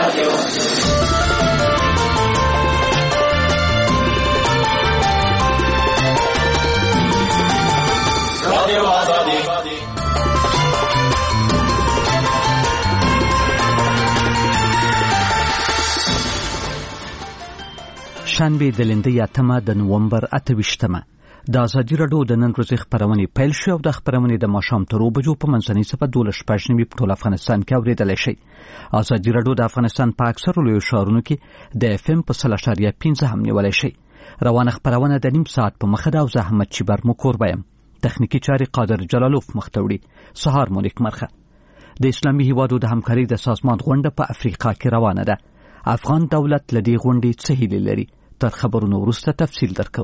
شنبه د لندې 8 د نومبر 28 د ازادي راډیو د نن ورځې خبرونه پیل شو او د خبرونه د ماښام تر 2 بجو په منځنۍ صفه 12:15 په ټول افغانستان کې اوریدل شي. ازادي راډیو د افغانستان په اکثر لوی ښارونو کې د FM په 0.15 هم نیول شي. روانه خبرونه د نیم ساعت په مخه د زحمت چبر مو کوربایم. تخنیکی چاري قادر جلالوف مختوړي. سهار مونږ مرخه. د اسلامي هیوادو د همکاري د سازمان غونډه په افریقا کې روانه ده. افغان دولت لدی غونډې څه هیله لري؟ تر خبرونو وروسته تفصیل درکو.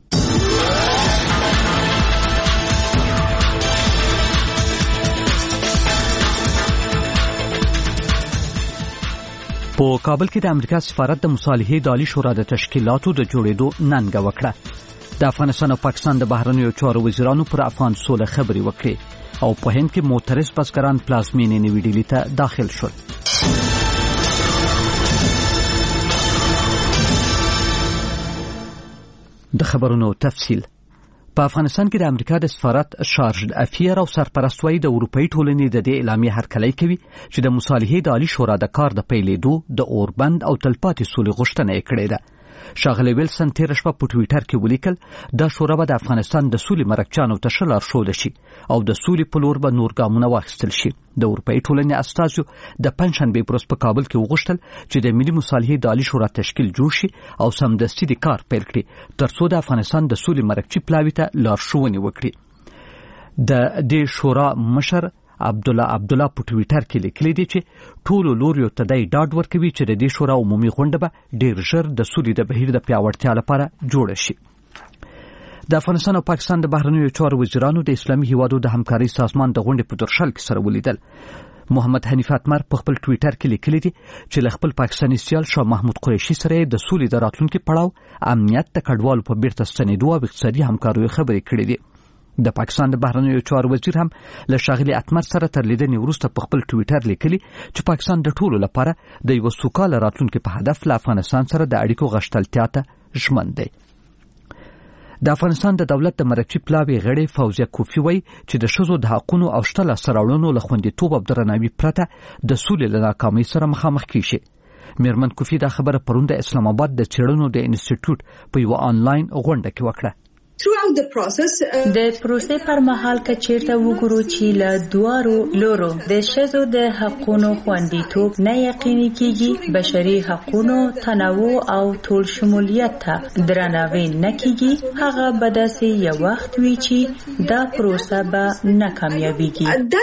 په کابل کې د امریکا سفارت د مصالحې د عالی شورا د تشکیلاتو د جوړېدو ننګه وکړه. د افغانستان او پاکستان د بهرنیو چارو وزیرانو پر افغان سوله خبرې وکړې او په هند کې معترض بزګران پلازمینې نوې ډیلي ته داخل شول. د خبرونو تفصیل. په افغانستان کې د امریکا د سفارت شارج افیر او سرپرستوي د اروپאי ټولنې د دې اعلامیه هرکلی کوي چې د مصالحې د عالی شورا د کار د پیلېدو د اوربند او تلپاتې سولې غوښتنه یې کړې ده. شاغلی ویلسن تیر شپه په ټوئیټر کې ولیکل دا شورا به د افغانستان د سولې مرکچانو ته ښه لارښوده شي او د سولې په لور به نور ګامونه واخیستل شي. د اروپאי ټولنې استازو د پنځشنبې پر ورځ په کابل کې وغوښتل چې د ملي مصالحې د عالی شورا تشکیل جوړ شي او سمدستي د کار پیل کړي ترڅو د افغانستان د سولې مرکچي پلاوي ته لارښوونې وکړي. د دې شورا مشر عبدالله په ټوئیټر کې لیکلي دي چې ټولو لوریو ته د ډاډ ورکوي چې د دې شورا عمومي غونډه به ډیر ژر د سولې د بهیر د پیاوړتیا لپاره جوړه شي. د افغانستان او پاکستان د بهرنیو چارو وزیرانو د اسلامي هیوادو د همکاري سازمان د غونډې په درشل کې سره ولیدل. محمد حنیف اتمر په خپل ټوئیټر کې لیکلي دي چې له خپل پاکستاني سیال شاه محمود قریشي سره د سولې د راتلونکي پړاو امنیت د کډوالو په بیرته ستنېدو او اقتصادي همکاریو خبرې کړې دي. د پاکستان د بهرنیو چارو وزیر هم له شاغلي اتمر سره تر لیدنې وروسته په خپل ټوئیټر لیکلي چې پاکستان د ټولو لپاره د یو سوکاله راتلونکي په هدف له افغانستان سره د اړیکو غښتلتیا ته ژمن دی. د افغانستان د دولت د مرکچي پلاوي غړي فوزیه کوفی وایي چې د ښځو د حقوقو او شته لاسته راوړنو له خوندیتوب او درناوي پرته د سولې له ناکامۍ سره مخامخ کیږي. میرمن کوفی دا خبره پرون د اسلام آباد د څېړنو د انسټیټیوټ په یو آنلاین غونډه کې وکړه. د پروسې پر مهال که چیرته وګورو چې له دوارو لورو د ښځو د حقونو خوندیتوب نه یقیني کیږي، بشري حقونو تنوع او ټول شمولیت ته درناوی نه کیږي، هغه به داسې یو وخت وي چې دا پروسه به نه کامیابیږي.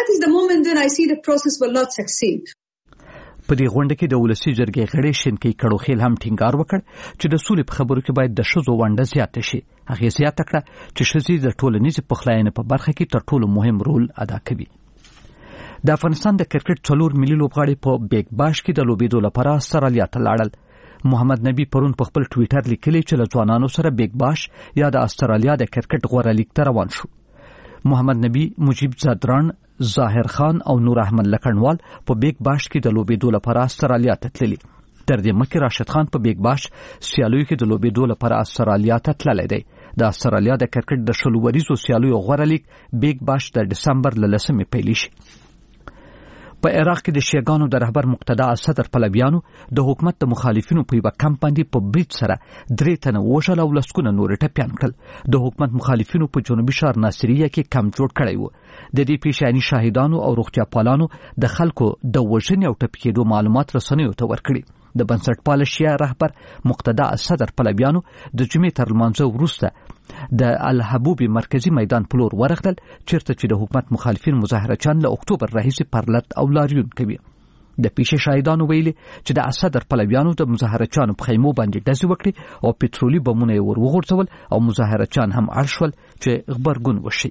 په دې غونډه کې د ولسی جرګې غړي شینکی کړوخیل هم ټینګار وکړ چې د سولې په خبرو کې باید د ښځو ونډه زیاته شي. هغه زیاته کړه چې ښځې د ټولنیز پخلاینې په برخه کې تر ټولو مهم رول ادا کوي. د افغانستان د کرکټ 4 ملي لوبغاړي په بیگ باش کې د لوبېدو لپاره استرالیا ته لاړل. محمد نبی پرون په خپل ټوئیټر لیکلی چې له ځوانانو سره بیگ باش یا د استرالیا د کرکټ غوړه لیګ ته روان شو. محمد نبی، مجیب زادران، ظاهر خان او نور احمد لکنوال په بیگ باش کې د لوبېدو لپاره استرالیا ته تللي. تر دې مخکې راشد خان په بیگ باش سیالیو کې د لوبېدو لپاره استرالیا ته تللی دی. د استرالیا د کرکټ د شلو وریزو سیالیو غوره لیګ بیگ باش د دسمبر له 10 پیل شي. په عراق کې د شیعاګانو د رهبر مقتدا صدر پلویانو د حکومت د مخالفینو په یو کمپ باندې په بریټ سره 3 تنه وژل او لسکونه نور ټپيان کړل. د حکومت مخالفینو په جنوبي ښار ناصریه کې کمپ جوړ کړی و. د دې پیښې شاهدانو او روغتیاپالانو د خلکو د وژنې او ټپي کېدو معلومات رسنیو ته ورکړي. د بنسټپال شیعه رهبر مقتدا صدر پلویانو د جمعې تر لمانځه وروسته د الحبوبي مرکزی میدان په لور ورغلل، چیرته چې د حکومت مخالفین مظاهرچیان له اکتوبر راهیسې پرلط او لاریون کوي. د پیښې شاهدانو ویلي چې د صدر پلویانو د مظاهرچیانو په خیمو باندې ډزې وکړي او پټرولي بمونه یې ور وغورځول او مظاهرچیان هم اړ شول چې غبرګون وشي.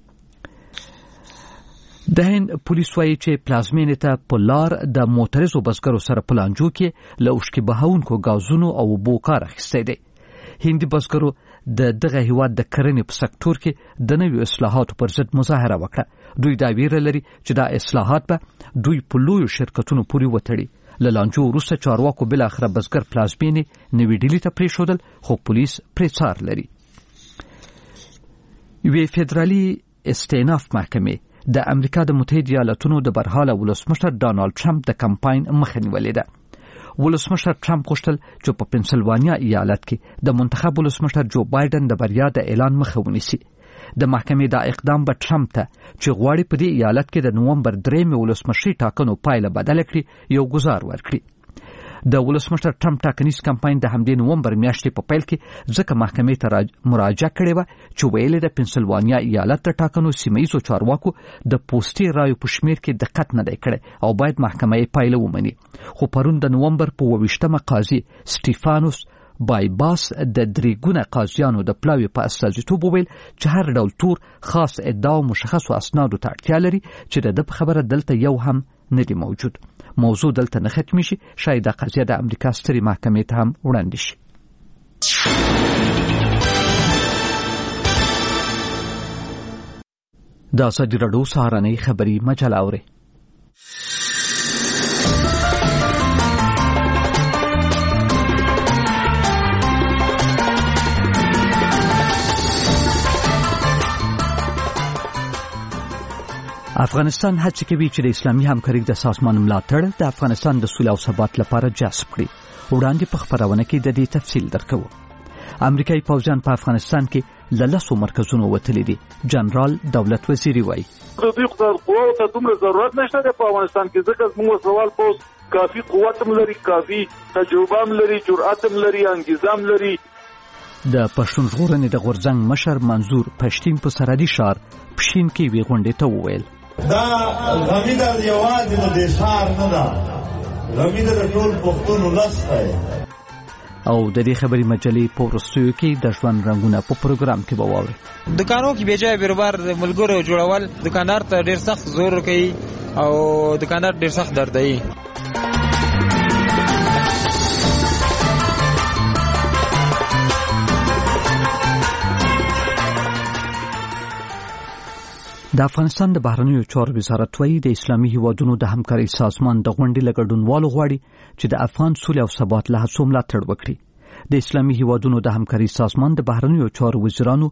د هند پولیس وایي چې پلازمینې ته په لار د معترضو بزګرو سره پلانجو کې له اوښکې بهونکو غازونو او اوبو کار اخیستی دی. هندي بزګرو د دغه هیواد د کرنې په سکتور کې د نویو اصلاحاتو پر ضد مظاهره وکړه. دوی دا ویره لري چې دا اصلاحات به دوی په لویو شرکتونو پورې وتړي له لانجو وروسته چارواکو بل اخره بزګر پلازمینې نوې ډیلي ته پریښودل، خو پولیس پرې څار لري. یوې فدرالي استئناف محکمې د امریکا د متحده ایالاتونو د برحاله ولسمشر ډانالډ ټرمپ د کمپاین مخه نیولې ده. ولسمشر ټرمپ غوښتل چې په پنسلوانیا ایالت کې د منتخب ولسمشر جو بایدن د بریا د اعلان مخه ونیسي. د محکمې دا اقدام به ټرمپ ته چې غواړي په دې ایالت کې د نومبر 3 ولسمشري ټاکنو پایله بدل کړي یو گزار ورکړي. د ولسمشر ټرمپ ټاکنیز کمپاین د همدې نومبر میاشتې په پیل کې ځکه محکمې ته مراجعه کړې وه چې ویلې د پنسلوانیا ایالت د ټاکنو سیمه‌ییزو چارواکو د پوسټي رایو په شمیر کې دقت نه دی کړی او باید محکمه یې پایله ومني. خو پرون د نومبر په 28مه قاضي سټیفانوس بایباس د 3 ګونه قاضیانو د پلاوي په استازیتوب وویل چې هر ډول تور خاص ادعا او مشخصو اسنادو ته اړتیا لري چې د خبره دلته یو هم نه دی موجود. موضوع دلته نه ختمي شي، شاید د قضیه د امریکا سترې محکمې ته هم وړاندې شي. د ازادي راډیو سهارنۍ خبري مجله اوري. افغانستان هڅه کوي چې د اسلامي همکارۍ د سازمان ملاتړ د افغانستان د سولې او ثبات لپاره جذب کړي. وړاندې په خبرونه کې د دې تفصیل درکو. امریکایي پوځیان په افغانستان کې له 10 مرکزونو وتلي دي. جنرال دولت وزیری وایي د دې قوت ته دومره ضرورت نشته په افغانستان کې، ځکه موږ سوال پوس کافي قوت هم لري، کافي تجربه هم لري، جرأت هم لري، انګیزه هم لري. د پښتون ژغورنې د غورځنګ مشر منظور پښتین په سرحدي ښار پښین کې وی غونډې ته وویل دا غمی د یوازې د ښار نه ده، غمی د ټول پښتون ولس دی. او د دې خبري مجلې په ورستیو کې د ژوند رنگونه په پروګرام کې به واوري. دکانو کې بیجای بیروبار ملګرو جوړول دکاندار ته ډیر سخت زور کوي او دکاندار ډیر سخت دردایي. د افغانستان د بهرنیو چارو وزارت وایي د اسلامي هیوادونو د همکارۍ سازمان د غونډې له ګډونوالو غواړي چې د افغان سولې او ثبات له هڅو ملاتړ وکړي. د اسلامي هیوادونو د همکارۍ سازمان د بهرنیو چارو وزیرانو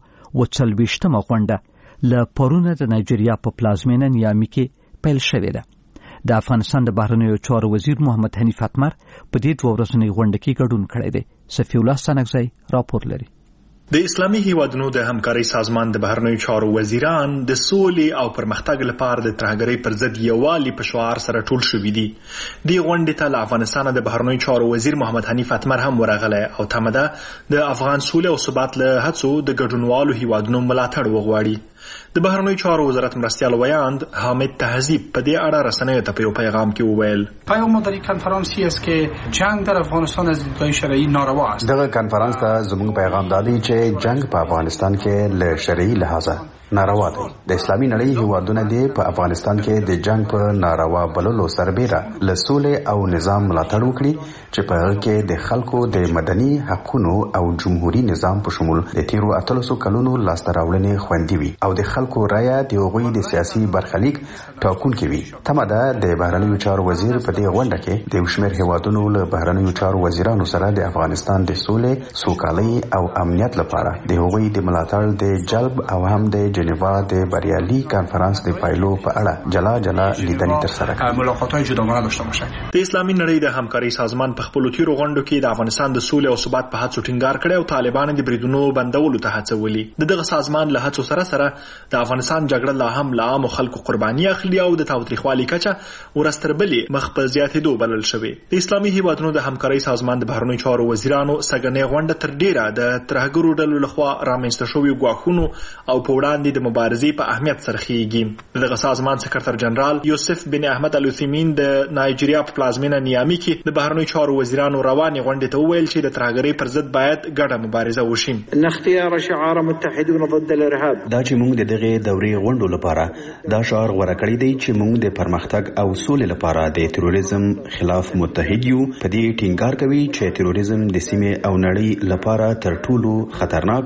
40مه غونډه له پرونه د نایجیریا په پلازمینه نیامي کې پیل شوې ده. د افغانستان د بهرنیو چارو وزیر محمد حنیف اتمر په دې 2 ورځنۍ غونډه کې ګډون کړی دی. صفی الله سنگزی راپور لري. د اسلامي هیوادونو د همکارۍ سازمان د بهرنیو چارو وزیران د سولې او پرمختګ لپاره د ترهګرۍ پر ضد یووالي په شعار سره ټول شوي دي. د غونډې ته له افغانستان د بهرنیو چارو وزیر محمد حنیف اتمر هم ورغلی او تمه ده د افغان سولې او ثبات له هڅو د ګډونوالو هیوادونو ملاتړ وغواړي. د بهرنیو چارو وزارت مرستیال ویاند حامد تهذیب په دې اړه رسنیو ته په یو پیغام کې وویل پیام ما در این کنفرانسی است که جنگ در افغانستان از دیدگاه شرعی ناروا است. دغه کنفرانس ته زموږ پیغام دادی چې جنگ په افغانستان کې له شرعي لحاظه ناروا دی. د اسلامي نړۍ هیوادونه دي په افغانستان کې د جنگ په ناروا بللو سربېره له سولې او نظام ملاتړ وکړي چې په هغه کې د خلکو د مدني حقوقو او جمهوریت نظام په شمول د تیرو 300 کلونو لاسته راوړنې خوندي وي او د خلکو رایه د هغوی د سیاسي برخلیک ټاکونکي وي. تمه ده د بهرنیو چارو وزیر په دې غونډه کې د شمېر هیوادونو له بهرنیو چارو وزیرانو سره د افغانستان د سولې، سوکالۍ او امنیت لپاره د هغوی د ملاتړ د جلب او هم د جنیوا د بریالي کانفرنس د پایلو په اړه جلا لیدنې ترسره کړي. ملاقات‌های جداگانه داشته باشد. د اسلامي نړۍ د همکارۍ سازمان په خپل تیرو غونډو کې د افغانستان د سولې او ثبات په هڅو ټینګار کړی او طالبان د بریدونو بندولو ته هڅولي. دغه سازمان له هڅو سره د افغانستان جګړه لا هم له عامو خلکو قرباني اخلي او د تاوتریخوالي کچه ورستربلې مخ په زیاتېدو بلل شوې. د اسلامي هیوادونو د همکارۍ سازمان د بهرنیو چارو وزیرانو سګنې غونډه تر ډیره د ترهګرو ډلو لخوا رامنځته شویو ګواښونو او په وړاندې د مبارزې په اهمیت سره خېږي. دغه سازمان سکرټر جنرال یوسف بن احمد الوثیمین د نایجیریا په پلازمینه نیامي کې د بهرنیو چارو وزیرانو روانې غونډې ته وویل چې د ترهګرۍ پر ضد باید ګډه مبارزه وشي. اختیار شعار متحدون ضد الارهاب دا چې موږ د دغه دورې غونډو لپاره دا شعار غوړه کړی دی چې موږ د پرمختګ او سولې لپاره د تروریزم خلاف متحد یو. په دې ټینګار کوي چې تروریزم د سیمې او نړۍ لپاره تر ټولو خطرناک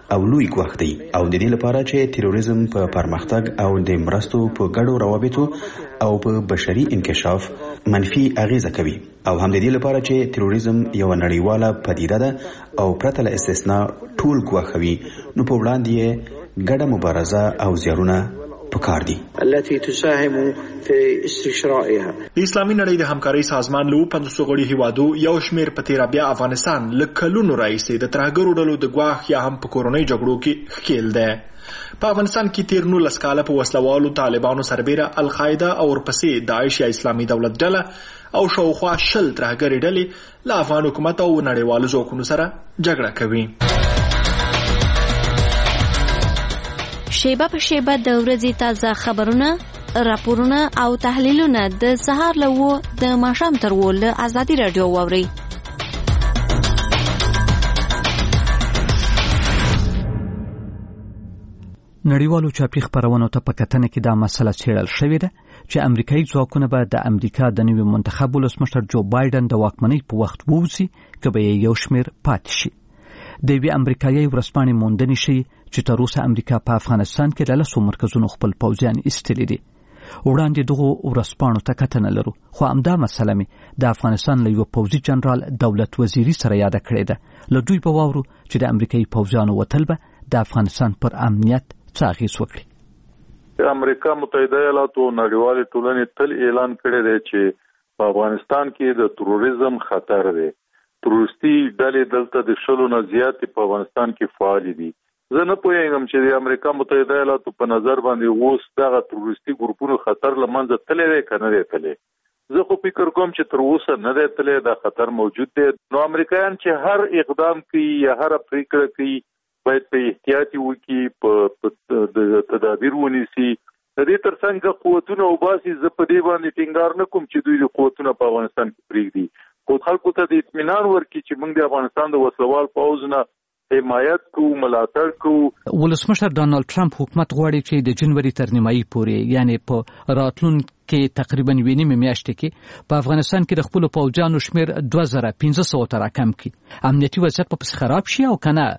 او لوی ګواښ دی او د دې لپاره چې تروریزم په پرمختګ او د مرستو په ګډو روابطو او په بشري انکشاف منفي اغیزه کوي او هم د دې لپاره چې تروریزم یو نړیواله پدیده ده او پرته له استثناء ټول ګواښوي نو په وړاندې ګډه مبارزه او زیارونه پکار دي التي تساهم في استشرائها. اسلامي نړۍ د همکارۍ سازمان له 500 غړي هیوادو یو شمیر په تیر بیا افغانستان لکلونو راځي د ترهګرو ډلو د ګواښ یا هم په کورونی جګړو کې ښکیل ده. په افغانستان کې تیر 19 کاله په وسلوالو طالبانو سربېره القاعده او ورپسې داعش یا اسلامي دولت ډله او شاوخوا 10 ترهګري ډلې له افغان حکومت او نړیوالو ځواکونو سره جګړه کوي. شیبه په شیبه د ورځې تازه خبرونه، راپورونه او تحلیلونه د سهار له 9 د ماښام تر 10 له ازادي رادیو واورئ. نړیوالو چاپی خبرونو ته په کتنه کې دا مسله څېړل شوې ده چې امریکایي ځواکونه به د امریکا د نوي منتخب ولسمشر جو بایدن د واکمنۍ په وخت ووځي که به یې یو شمېر پاتې شي. د یوې امریکایي ورځپاڼې موندنې ښیي چې تر اوسه امریکا په افغانستان کې له 10 مرکزونو خپل پوځیان ایستلي دي. وړاندې دغو ورځپاڼو ته کتنه لرو خو همدا مسله مې د افغانستان له یو پوځي جنرال دولت وزیري سره یاده کړې ده. له دوی به واورو چې د امریکایي پوځیانو وتل به د افغانستان پر امنیت څه اغېز وکړي. امریکا متحده ایالاتو نړیوالې ټولنې تل اعلان کړی دی چې په افغانستان کې د تروریزم خطر دی. تروریستي ډلې دلته د 100 نه زیاتې په افغانستان کې فعال دي. زه نه پوهیږم چې د امریکا متحده ایالاتو په نظر باندې اوس دغه تروریستي ګروپونو خطر له منځه تللی دی که نه دی تللی. زه خو فکر کوم چې تر اوسه نه دی تللی، دا خطر موجود دی. نو امریکایان چې هر اقدام کوي یا هر پریکړه کوي باید په احتیاطي وکړي، په تدابیر ونیسي. د دې ترڅنګ قوتونه وباسي. زه په دې باندې ټینګار نه کوم چې دوی د قوتونه په افغانستان کې پرېږدي، خو خلکو ته د اطمینان ورکړي چې موږ د افغانستان د وسلوال پوځ نه حمایت کوو، ملاتړ کوو. ولسمشر ډانلډ ټرمپ حکومت غواړي چې د جنوري تر نیمایي پورې یعنی په راتلونکي تقریبا 2 میاشتې کې په افغانستان کې د خپل پوځیانو شمیر 2500 ته راکم کړي. امنیتي وضعیت په پس خراب شي او کنه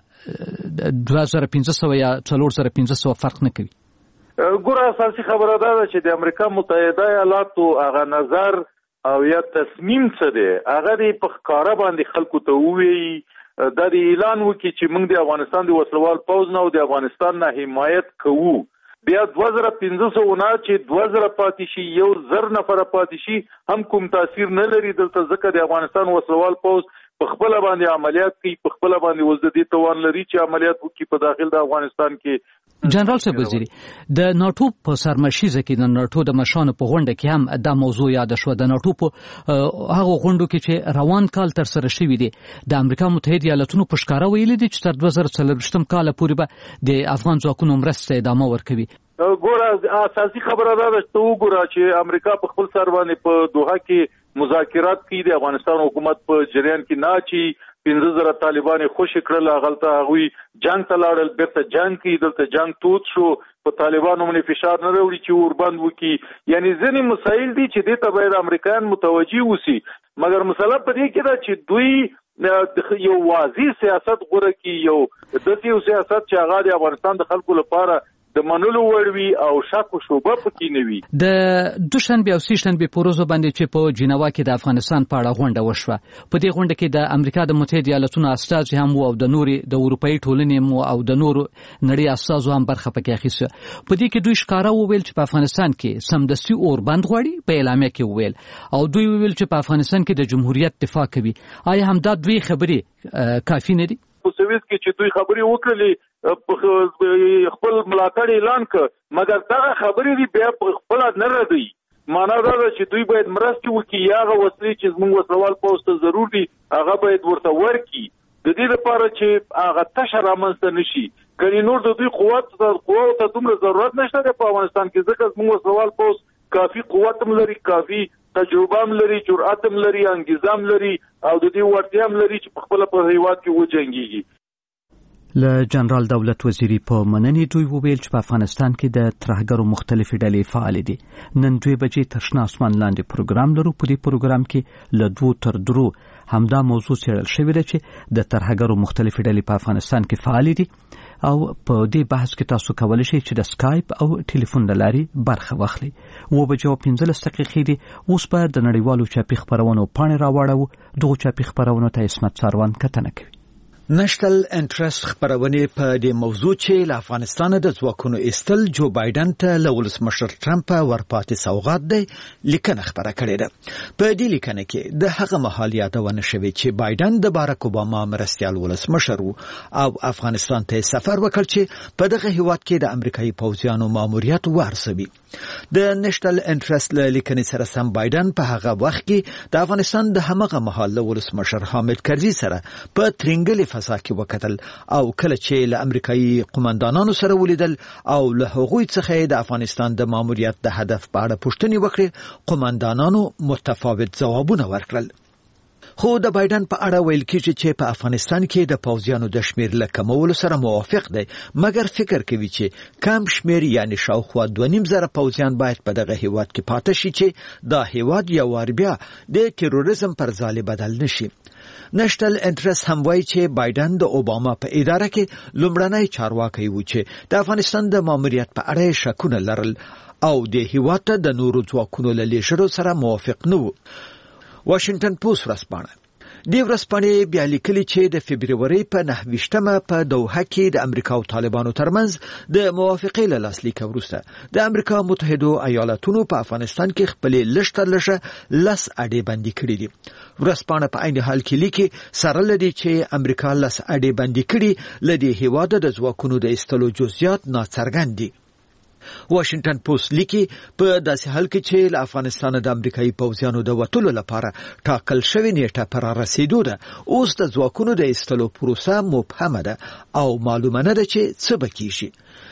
2500 یا 4500 فرق نه کوي. ګوره اساسي خبره ده چې د امریکا متحده ایالاتو هغه نظر او یا تصمیم څه دی هغه په ښکاره باندې خلکو ته ووایي، دا د اعلان وکړي چې موږ د افغانستان د وسلوال پوځ نه او د افغانستان نه حمایت کوو. بیا 2500 نه چې 2000 پاتې شي، 1000 نفر پاتې شي، هم کوم تاثیر نه لري دلته، ځکه د افغانستان وسلوال پوځ په خپل باندې عملیات کوي، په خپل باندې وزدي توان لري چې عملیات وکړي په داخل د افغانستان کې. جنرال صاحب وزیری، د ناتو په سرمشیزه کې د ناتو د مشانو په غونډه کې هم دا موضوع یاد شو. د ناتو په هغه غونډو کې چې روان کال تر سره شوې دي د امریکا متحده ایالاتونو په ښکارا ویلي دي چې تر 2024 کال پورې به د افغان ځواکونو مرسته ادامه ورکوي. ګوره اساسي خبره دا ده چې وګوره چې امریکا په خپل سر باندې په دوحه کې مذاکرات کوي، د افغانستان حکومت په جریان کې نه چې 15000 طالبان خوش کړل، هغه هغوی جنگ ته لاړل، بیرته جنگ کوي، دلته جنگ تود شو، په طالبانو باندې فشار نه راوړي چې وربند وکړي. یعنی ځینې مسایل دي چې دې ته باید امریکایان متوجي وسی، مګر مسله په دې کې ده چې دوی یو واضح سیاست غوره کوي، یو داسې سیاست چې هغه د افغانستان د خلکو لپاره د منلو وړوي او شک او شوبه پکې نه وي. د دوشنبه او سهشنبه په ورځو باندې چې په جنیوا کې د افغانستان په اړه غونډه وشوه، په دې غونډه کې د امریکا د متحده ایالاتونو استازي هم او د نوري د اروپאי ټولنې او د نورو نړۍ استازو هم برخه پکې اخیسته. په دې کې دوی ښکارا وویل چې په افغانستان کې سمدستي اوربند غواړي، په اعلامیه کې وویل، او دوی وویل چې په افغانستان کې د جمهوریت دفاع کوي. آیا همدا دوی خبرې کافي نه دي؟ په سویس کې چې دوی خبرې وکړلې خپل ملاتړ اعلان کړ، مګر دا خبرې دی بیا خپل نه ردی. معنا دا ده چې دوی باید مرسته وکړي، هغه وسلې چې زموږ وسلوال پوځ ته ضرور دي هغه باید ورته ورکړي، د دې لپاره چې هغه تشه رامنځته نشي. کني نور د دوی قوت ته دومره ضرورت نشته په افغانستان کې، ځکه زموږ وسلوال پوځ کافي قوت هم لري، کافي تجربه هم لري، جرأت هم لري، انګیزه هم لري، او د دې وړتیا هم لري چې په خپل په هیواد کې وجنګيږي. له جنرال دولت وزیری په مننې دوی وویل چې په افغانستان کې د ترهګرو مختلفې ډلې فعال دي. نن 2 بجې تر شنه اسمان لاندې پروګرام لرو. په دې پروګرام کې له 2 تر 3 همدا موضوع څېړل شوې ده چې د ترهګرو مختلفې ډلې په افغانستان کې فعال دي. او په دې بحث کې تاسو کولی شئ چې د سکایپ او ټلیفون د لارې برخه واخلئ. 9:15 دقیقې دي. اوس په د نړیوالو چاپي خبرونو پاڼې راوړو. دغه چاپي خبرونو ته اسمت ساروان کتنه کوي. نشنل انټرست خبرونه په دې موضوع چې له افغانستان د ځواکونو استل جو بایدن ته له ولسمشر ټرمپ ورپاتې سوغات دی لیکنه خبره کړې ده. په دې لیکنه کې د هغه مهال یادونه شوې چې بایدن د باراک اوباما مرستیال ولسمشر او افغانستان ته سفر وکړ چې په دغه هیواد کې د امریکایي پوځیانو ماموریت ورسوي. د نشنل انټرست لیکنې سره سم بایدن په هغه وخت کې د افغانستان د همغه مهال ولسمشر حامد کرزي سره په ترنګلي فضا کې وکتل او کله چې له امریکایي قومندانانو سره ولیدل او له هغوی څخه د افغانستان د ماموریت د هدف په اړه پوښتنې وکړې، قومندانانو متفاوت ځوابونه ورکړل. خو د بایدن په اړه ویل کېږي چې په افغانستان کې د پوځیانو د شمیر له کمولو سره موافق دی، مګر فکر کوي چې کم شمیر یعنی شاوخوا 2.5 پوځیان باید په دغه هیواد کې پاتې شي چې دا هیواد یو وار بیا د تروریزم پر ځای بدل نشي. نشنل انټرست هم وایي چې بایدن د اوباما په اداره کې لومړنی چارواکي و چې د افغانستان د ماموریت په اړه شکونه لرل او د هیواد ته د نورو ځواکونو له لیږلو سره موافق نه و. واشنگټن پوسټ ورځپاڼه د ورځپاڼې بیا لیکلي چې د فبرवरी په 9 په دوحه کې د امریکا او طالبانو ترمنځ د موافقې له لاسلیک وروسته د امریکا متحده ایالاتونو په افغانستان کې خپل لشتر لس اډې بندي کړې دي. ورځپاڼه په عین حال کې لیکي سره لدی چې امریکا لس اډې بندي کړي لدی هیواد د ځواکونو د استلو جزئیات ناڅرګند دي. واشنگټن پوسټ لیکي په داسې حال کې چې له افغانستان د امریکایي پوځیانو د وټلو لپاره ټاکل شوی نیټه پر رسیدو ده، اوس د ځواکونو د استلو پروسه مبهمه ده او معلومه نه ده چې څه به کیږي.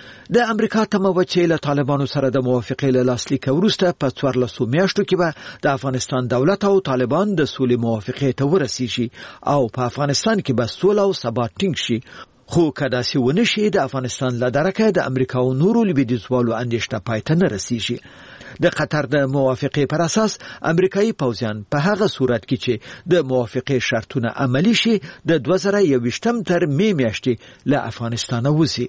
د امریکا تمه و چې له طالبانو سره د موافقې له لاسلیک وروسته په 14 میاشتو کې به د افغانستان دولت او طالبان د سولې موافقې ته ورسیږي او په افغانستان کې به سوله او ثبات ټینګ شي. خو کدا سی ونه شي د افغانستان لدارکه د امریکا او نورو لویدیځوالو اندېښنه پاتې نه رسیږي. د قطر د موافقې پر اساس امریکایي پوځیان په هغه صورت کې چې د موافقې شرطونه عملی شي د 2021 تر می میاشتې له افغانستان وځي.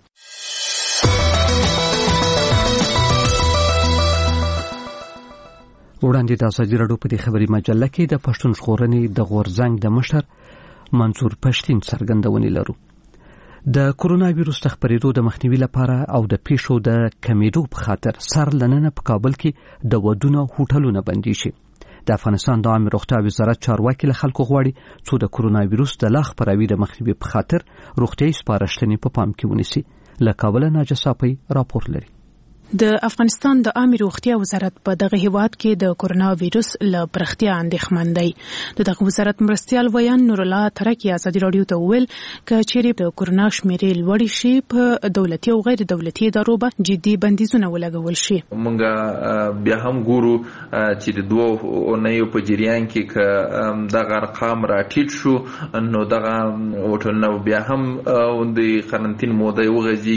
وړاندې د ازادي راډیو په خبري مجله کې د پښتون ژغورنې د غورزنګ د مشر منصور پښتين څرګندونې لرو. د کرونا وایروس خپرېدو د مخنیوي لپاره او د پیښو د کمیدو په خاطر سر لننه په کابل کې د ودونو هوټلونو بندي شي. د افغانستان د عامه روغتیا وزارت چارواکي له خلکو غواړي چې د کرونا وایروس د لاخ پراوي د مخنیوي په خاطر روغتیايي سپارښتنې په پام کې ونیسي. له کابل ناجصاپي راپور لري. د افغانستان د عامه روغتیا وزارت په دغه هیواد کې د کرونا وایروس له پرختیا اندېښمن دی. دغه وزارت مرستيال ویان نور الله ترکی ازادي رادیو ته ویل چې چیرې د کرونا شمیرې لوړ شي په دولتي او غیر دولتي ادارو به جدي بندیزونه ولګول شي. مونږ بیا هم ګورو چې د دوه اونیو په جریان کې ک دغه ارقام راټیټ شو نو دغه هوټلونه بیا هم د قرنټین موده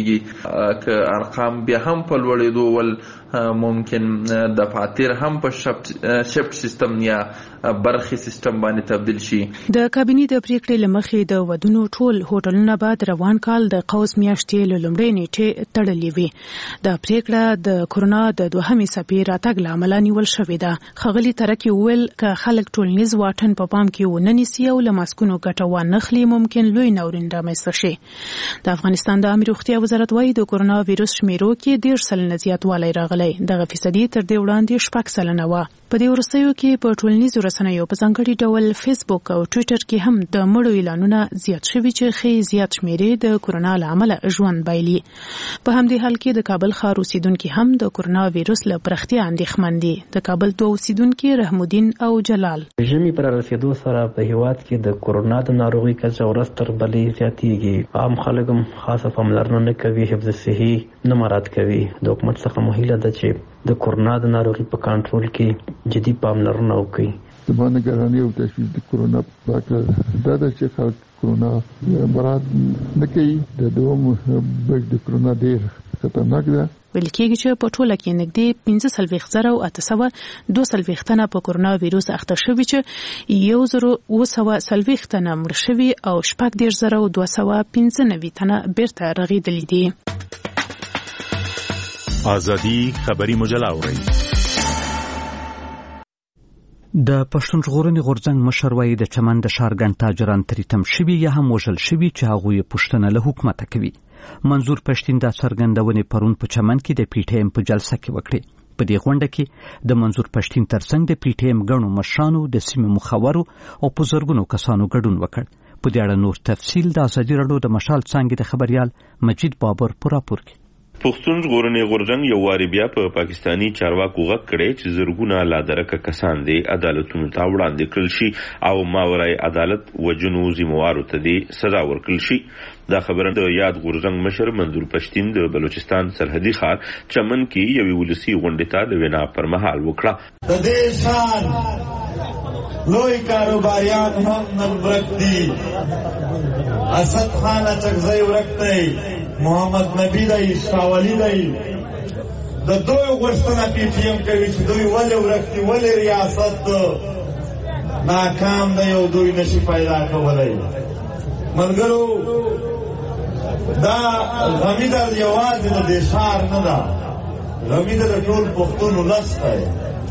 وغځيږي ک ارقام بیا هم په ول ممکن د فاتیر هم په شفت سیستم یا برخي سیستم باندې تبدیل شي. د کابینې د پریکړې لمخې د ودونو ټول هوټلونه بعد روان کال د قوس میاشتې لومړۍ نیټه تړلې وي. د پریکړه د کرونا د دوهمې څپې راتګ لامل نیول شوې ده. خغلی ترکی ویل ک خلک ټولنیز واټن په پام کې وننسي او لماسکونو ګټه ونخلي ممکن لوی ناورین رامنځته شي. د افغانستان د عامه روغتیا وزارت وايي د کرونا وایروس شمیرو کې 1.5% زیاتوالی راغلی. دغه فیصدي تر دې وړاندې 6% و. په دې ورسېو کې په ټولنیزو رسنیو په ځانګړي ډول فیسبوک او ټوئیټر کې هم د مړو اعلانونه زیات شوي چې خې زیات شمیرې د کرونا له امله ژوند بایلي. په همدې حال کې د کابل ښار اوسیدونکو هم د کرونا وایروس له پرختیا اندېښمن دي. د کابل دوه اوسیدونکو رحمالدین او جلال ژمي پر رسیدو سره په هیواد کې د کرونا د ناروغي کچه ورځ تر بلې زیاتېږي. عام خلک هم خاصه پاملرنه نه کوي، حفظ صحي نه مراعات کوي. د حکومت څخه مهیله ده چې د کرونا د ناروغي په کنټرول کې جدي پاملرنه وکړي. د باندې ګراني او تشویش د کرونا په اړه دا د چې خلک کرونا مراعات نه کوي. د دوم بج د کرونا ډیر خطرناک ده. ویل کېږي چې په ټوله کې نږدې 15,842 تنه په کورونا وایروس اخته شوي چې 1,940 تنه مړ شوي او 14,295 تنه بیرته رغېدلي دي. ازادي خبري مجله اوري. د پښتون ژغورنې غورځنګ مشر وایي د چمن د ښارګڼ تاجران تریتم شوي یا هم وژل شوي چې هغوی پوښتنه له حکومته کوي. منظور پښتین دا څرګندونې پرون په چمن کې د پی ټی ایم په جلسه کې وکړې. په دې غونډه کې د منظور پښتین ترڅنګ د پی ټی ایم ګڼو مشرانو د سیمې مخورو او په زرګونو کسانو ګډون وکړ. په دې اړه نور تفصیل د ازادي راډیو د مشال څانګې د خبريال مجید بابر په راپور کې. پښتون ژغورنې غورځنګ یو واری بیا په پاکستانی چارواکو غږ کړی چې زرګونه لادرکه کسان دي عدالتونو ته وړاندې کړل شي او ماورای عدالت وجنو ذمہوارو ته دي سزا ورکړل شي. دا خبره د یاد غورځنګ مشر منظور پښتین د بلوچستان سرحدي ښار چمن کې یو ولسی غونډه ته د وینا پر مهال وکړه. د دې شان لوی کاروباریان هم نن ورک دي. اسد خان چغزی ورک دی، محمد نبی دی، شاولی دی. د دوی غوښتنه پی ټی ایم کوي چې دوی ولې ورک دي، ولې ریاست ناکام دی او دوی نشي پیدا کولای. ملګرو دا غمیده یوازې د دې ښار نه ده، غمیده د ټول پښتون ولس دی.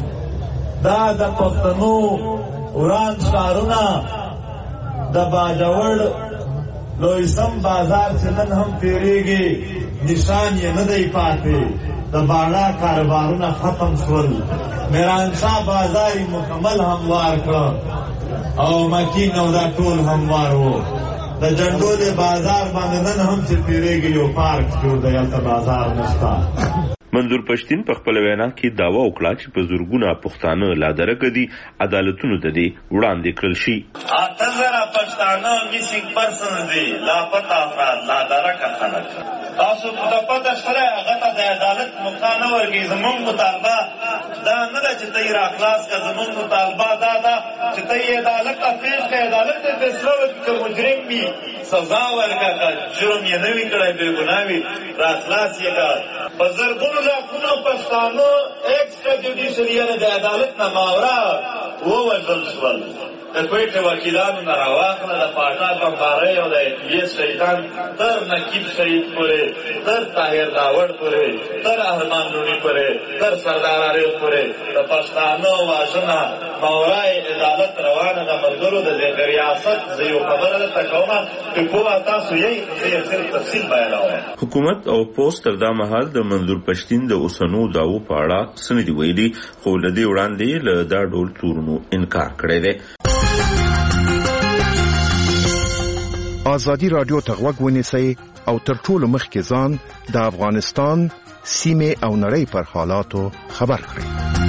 دا د پښتنو وران ښارونه د باجوړ لویسم بازار چې نن هم تیریږي نشان یې نه دی پاتې. د باڼه کاروبارونه ختم شول. میرانشاه بازار مکمل هموار کړ او مکین او دا ټول هموار وو. د جنډولې بازار باندې نن هم چې تیریږي یو پارک جوړ دی، هلته بازار نشته. منظور پښتین په خپل وینا کې داوا وکړه چې په زورګونه پښتانه لادرکه دي عدالتونو ته دي وړاندې کړل شي. 8,000 پښتانه میسینګ پرسن دي، لاپتا افراد لادرکه خلک. تاسو په پته سره هغه ته د عدالت موقع نه ورګي. زموږ مطالبه دا نه ده چې ته یې راخلاص کړه، زموږ مطالبه دا ده چې ته یې عدالت ته پیش کړې، عدالت ته فیصله وکړي که مجرم وي سزا ورکړه، جرم یې نه وي کړی، بې ګناه وي راخلاص یې کړه. په زرګونو لاکونو پښتانه ایکسټرا جوډیشل د عدالت نه ماورا ووژل شول. د کوټې وکیلانو نه راواخله، د پاټا بمبارۍ او د ایټیس شیطان تر نقیب شهید پورې، تر طاهر داوړ پورې، تر ارمان لوني پورې، تر سردار عارف پورې د پښتانه واژنه ماورای عدالت روانه ده. ملګرو د دې ریاست زه یو خبره درته کومه چې پوهه تاسو یې صرف تفصیل بیانوم. حکومت او پوسټ تر دا مهال د منظور پښتین د اوسنو داو په اړه څه نه دي ویلي، خو له دې وړاندې له دا ډول تورونو انکار کړی دی. ازادي رادیو ته غوږ ونیسئ او تر ټولو مخکې ځان د افغانستان سیمه او نړۍ پر حالاتو خبر کړئ.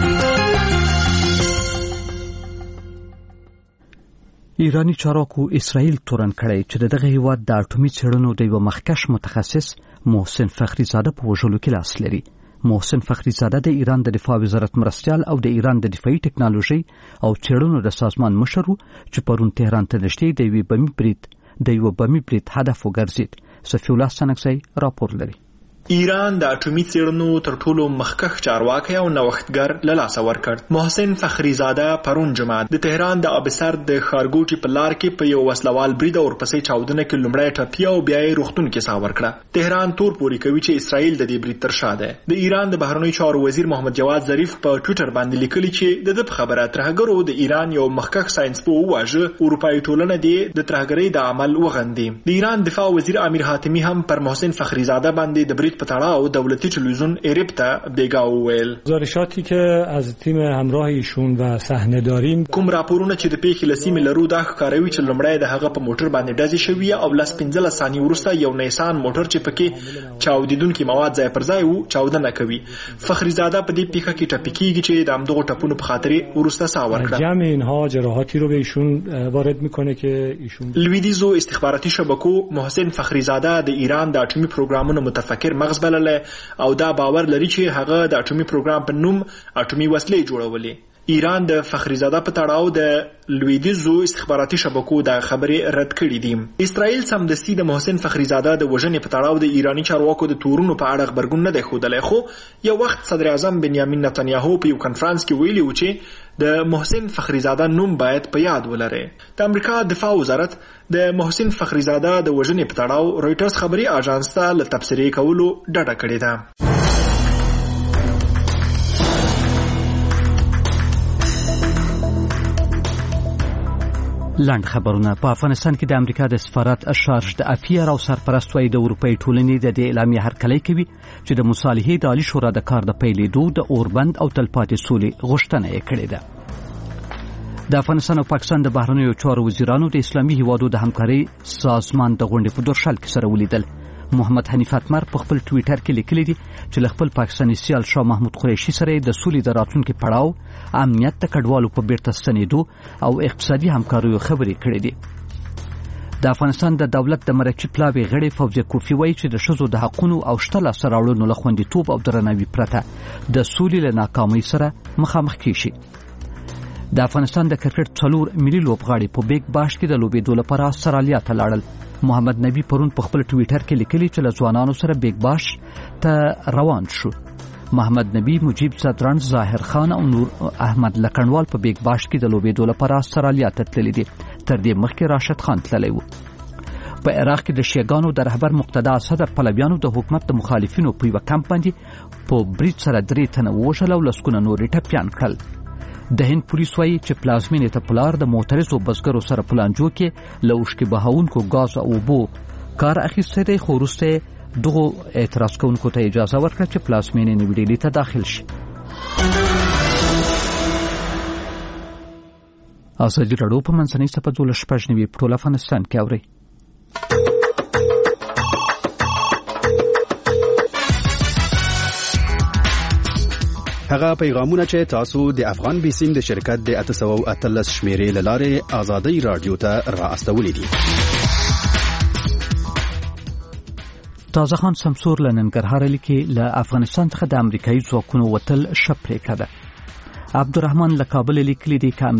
ایرانی چارواکو اسرائیل تورن کړی چې دغه هیواد د اټومي څېړنو د یو مخکښ متخصص محسن فخریزاده په وژلو کې لاس لري. محسن فخریزاده د ایران د دفاع وزارت مرستیال او د ایران د دفاعي ټکنالوژي او څېړنو د سازمان مشر و چې پرون تهران ته نږدې د یو بمي برید هدف وګرځید. صفی الله سنگزی راپور لري. ایران د اټومي څېړنو تر ټولو مخکښ چارواکي او نوښتګر له لاسه ورکړ. محسن فخریزاده پرون جمعه د تهران د ابسر د خارګوټي په لار کې په یو وسلوال برید او ورپسې چاودنه کې لومړی ټپي او بیا یې روغتون کې ساه ورکړه. تهران تور پوري کوي چې اسرائیل د دې برید تر شا ده. د ایران د بهرنیو چارو وزیر محمد جواد ظریف په ټوئیټر باندې لیکلي چې د خبره ترهګرو د ایران یو مخکښ ساينسپوه واژه اروپایي ټولنه دی د ترهګرۍ د عمل وغندي. د ایران دفاع وزیر امیر حاتمی هم پر محسن فخریزاده باندې د برید په تړاو دولتي تلویزیون ایرب ته بیگا وویل. گزارشاتی که از تیم همراه ایشون و صحنه داریم کوم راپورونه چې د پیښې لسیمې لرو دا ښکاروي چې لومړی د هغه په موټر باندې ډزې شوې او لس 15 ثانیې وروسته یو نیسان موټر چې پکې چاودیدونکي مواد ځای پر ځای وو چاودنه کوي. فخریزاده په دې پیښه کې ټپي کیږي چې د همدغو ټپونو په خاطر وروسته ساه ورکړه. جمع اینها جراحاتی رو به ایشون وارد میکنه که ایشون لویدیزو استخباراتي شبکو محسن فخریزاده د ایران د اټومي پروګرامونو متفکر مغز بلل او دا باور لري چې هغه د اټومي پروګرام په نوم اټومي وسلې جوړولې. ایران د فخریزاده په تړاو د لویدیځو استخباراتي شبکو د خبرې رد کړې دي. اسرائیل سمدستي د محسن فخریزاده د وژنې په تړاو د ایرانی چارواکو د تورونو په اړه خبرګون نه دی ښودلی، خو یو وخت صدر اعظم بنیامین نتنیاهو په یو کنفرانس کې ویلي و چې د محسن فخریزاده نوم باید په یاد ولري. د امریکا دفاع وزارت د محسن فخریزاده د وژنې په تړاو رویټرز خبري اژانس ته له تبصرې کولو ډډه کړې ده. لاند خبرونه. په افغانستان کې د امریکا د سفارت شارج د افیر او سرپرست وای د اروپای ټولنې د اعلامیه هرکلی کوي چې د مصالحې د عالی شورا د کار د پیلېدو د اوربند او تلپاتې سولې غوښتنه یې کړې ده. د افغانستان او پاکستان د بهرنیو چارو وزیرانو د اسلامي هیوادو د همکارۍ سازمان د غونډې په دورشل کې سره ولیدل. محمد حنیف اتمر په خپل ټویټر کې لیکلي دي چې له خپل پاکستاني سیال شاه محمود قریشي سره د سولې د راتلونکي پړاو، امنیت د کډوالو په بیرته ستنېدو او اقتصادي همکاریو خبرې کړې دي. د افغانستان د دولت د مرکزي پلاوي غړي فوزیه کوفی وایي چې د ښځو د حقونو او شته لاسته راوړنو له خوندیتوب او درناوي پرته د سولې له ناکامۍ سره مخامخ کیږي. د افغانستان د کرکټ 4 ملي لوبغاړي په بیگ باش کې د لوبېدو لپاره استرالیا ته لاړل. محمد نبی پرون په خپل ټویټر کې لیکلي چې له ځوانانو سره بیگ باش ته روان شو. محمد نبی، مجیب زدران، ظاهر خان او نور احمد لکنوال په بیگ باش کې د لوبېدو لپاره استرالیا ته تللي دي. تر دې مخکې راشد خان تللی و. په عراق کې د شیعاګانو د رهبر مقتدا صدر پلویانو د حکومت د مخالفینو په یو کمپ باندې په بریټ سره 3 تنه ووژل او لسګونه نور ټپیان کړل. د هند پولیس وایي چې پلازمینې ته پلار د معترضو بزګرو سره پلانجو کې له اوښکې بهاونکو ګاز او اوبو کار اخیستی دی، خو وروسته دغو اعتراض کوونکو ته اجازه ورکړه چې پلازمینې نیو ډیلي ته داخل شي. ازادي راډیو په منځنۍ صفحه 12 په ټول افغانستان کې اوري. هغه پیغامونه چې تاسو د افغان بیسیم د شرکت د 813 شمیرې لاره آزادی رادیو ته را استولې دي. تازه خان سمسور لننګرهار لیکي له افغانستان څخه د امریکایي ځواکونو وتل شپره کړه. عبدالرحمن له کابل لیکلي دی